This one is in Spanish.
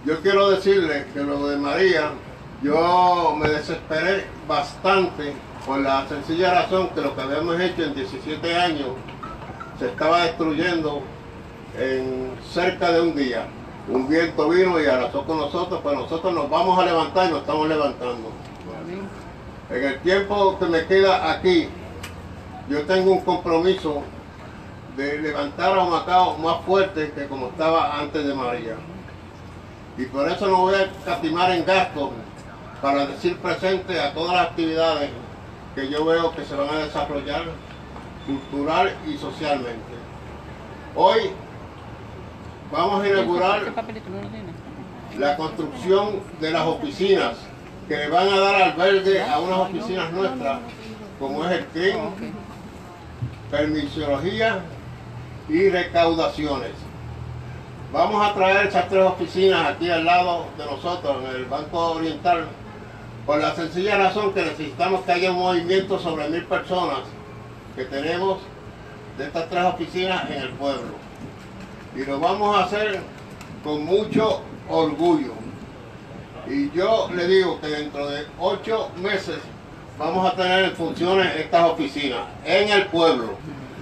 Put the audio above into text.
Yo quiero decirle que lo de María, yo me desesperé bastante por la sencilla razón que lo que habíamos hecho en 17 años se estaba destruyendo en cerca de un día. Un viento vino y arrasó con nosotros, pues nosotros nos vamos a levantar y nos estamos levantando. En el tiempo que me queda aquí, yo tengo un compromiso de levantar a Humacao más fuerte que como estaba antes de María. Y por eso no voy a escatimar en gastos para decir presente a todas las actividades que yo veo que se van a desarrollar cultural y socialmente. Hoy vamos a inaugurar la construcción de las oficinas que le van a dar albergue a unas oficinas nuestras, como es el CRIM, permisología y recaudaciones. Vamos a traer esas 3 oficinas aquí al lado de nosotros, en el Banco Oriental, por la sencilla razón que necesitamos que haya un movimiento sobre 1000 personas que tenemos de estas 3 oficinas en el pueblo. Y lo vamos a hacer con mucho orgullo. Y yo le digo que dentro de 8 meses vamos a tener en funciones estas oficinas en el pueblo.